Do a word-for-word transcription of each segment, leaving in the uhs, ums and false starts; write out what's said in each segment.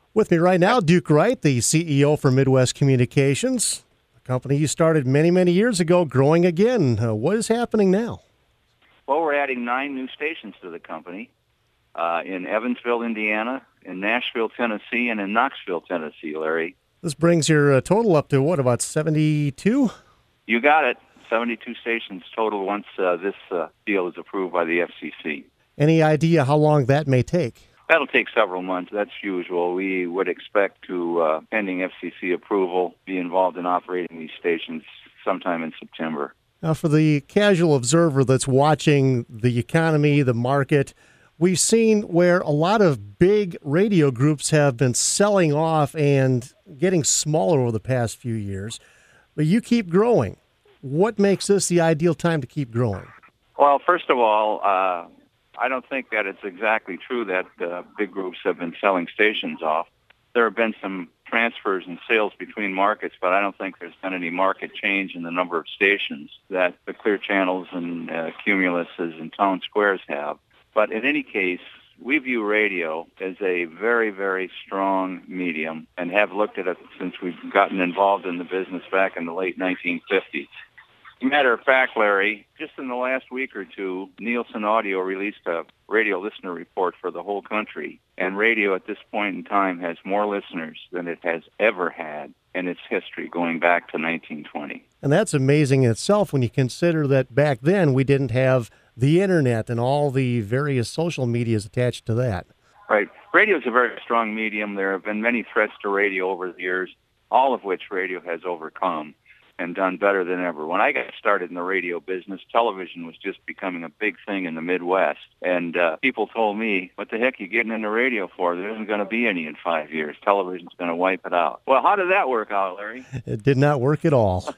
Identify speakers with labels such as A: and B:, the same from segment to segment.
A: With me right now, Duke Wright, the C E O for Midwest Communications, a company you started many, many years ago, growing again. Uh, what is happening now?
B: Well, we're adding nine new stations to the company uh, in Evansville, Indiana, in Nashville, Tennessee, and in Knoxville, Tennessee, Larry.
A: This brings your uh, total up to, what, about seventy-two?
B: You got it. seventy-two stations total once uh, this uh, deal is approved by the F C C.
A: Any idea how long that may take?
B: That'll take several months. That's usual. We would expect to, uh, pending F C C approval, be involved in operating these stations sometime in September.
A: Now, for the casual observer that's watching the economy, the market, we've seen where a lot of big radio groups have been selling off and getting smaller over the past few years. But you keep growing. What makes this the ideal time to keep growing?
B: Well, first of all, uh, I don't think that it's exactly true that uh, big groups have been selling stations off. There have been some transfers and sales between markets, but I don't think there's been any market change in the number of stations that the Clear Channels and uh, Cumuluses and Town Squares have. But in any case, we view radio as a very, very strong medium and have looked at it since we've gotten involved in the business back in the late nineteen fifties. Matter of fact, Larry, just in the last week or two, Nielsen Audio released a radio listener report for the whole country, and radio at this point in time has more listeners than it has ever had in its history, going back to nineteen twenty.
A: And that's amazing in itself when you consider that back then we didn't have the internet and all the various social medias attached to that.
B: Right. Radio is a very strong medium. There have been many threats to radio over the years, all of which radio has overcome and done better than ever. When I got started in the radio business, television was just becoming a big thing in the Midwest. And uh, people told me, what the heck are you getting into radio for? There isn't going to be any in five years. Television's going to wipe it out. Well, how did that work out, Larry?
A: It did not work at all.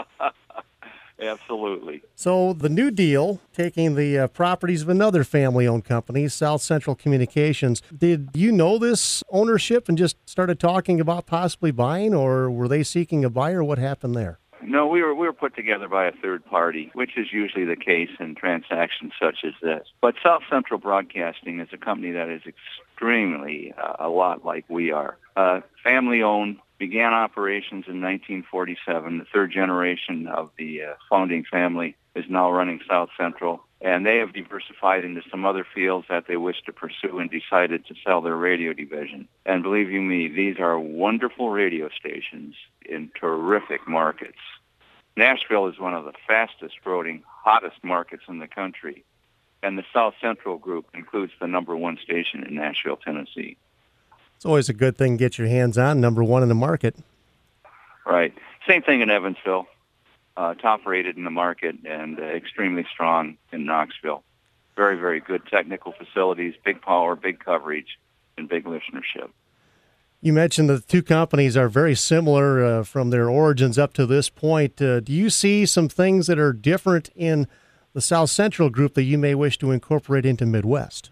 B: Absolutely.
A: So the new deal, taking the uh, properties of another family-owned company, South Central Communications, did you know this ownership and just started talking about possibly buying, or were they seeking a buyer? What happened there?
B: No, we were we were put together by a third party, which is usually the case in transactions such as this. But South Central Broadcasting is a company that is extremely uh, a lot like we are. Uh, family-owned, began operations in nineteen forty-seven. The third generation of the uh, founding family is now running South Central, and they have diversified into some other fields that they wish to pursue and decided to sell their radio division. And believe you me, these are wonderful radio stations in terrific markets. Nashville is one of the fastest-growing, hottest markets in the country, and the South Central group includes the number one station in Nashville, Tennessee.
A: It's always a good thing to get your hands on, number one in the market.
B: Right. Same thing in Evansville. Uh, top-rated in the market and uh, extremely strong in Knoxville. Very, very good technical facilities, big power, big coverage, and big listenership.
A: You mentioned the two companies are very similar uh, from their origins up to this point. Uh, do you see some things that are different in the South Central group that you may wish to incorporate into Midwest?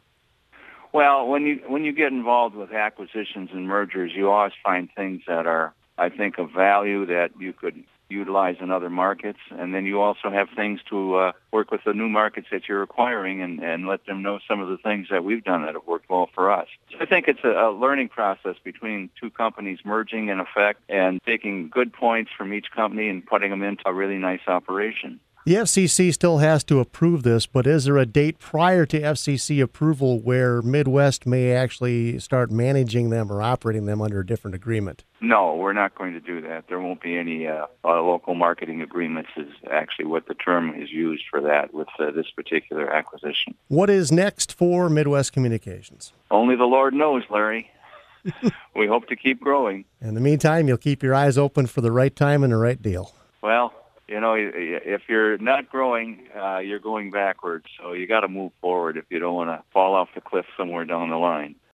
B: Well, when you when you get involved with acquisitions and mergers, you always find things that are, I think, of value that you could utilize in other markets, and then you also have things to uh, work with the new markets that you're acquiring and, and let them know some of the things that we've done that have worked well for us. So I think it's a, a learning process between two companies merging in effect and taking good points from each company and putting them into a really nice operation.
A: The F C C still has to approve this, but is there a date prior to F C C approval where Midwest may actually start managing them or operating them under a different agreement?
B: No, we're not going to do that. There won't be any uh, uh, local marketing agreements is actually what the term is used for that with uh, this particular acquisition.
A: What is next for Midwest Communications?
B: Only the Lord knows, Larry. We hope to keep growing.
A: In the meantime, you'll keep your eyes open for the right time and the right deal.
B: Well, you know, if you're not growing, uh, you're going backwards. So you got to move forward if you don't want to fall off the cliff somewhere down the line.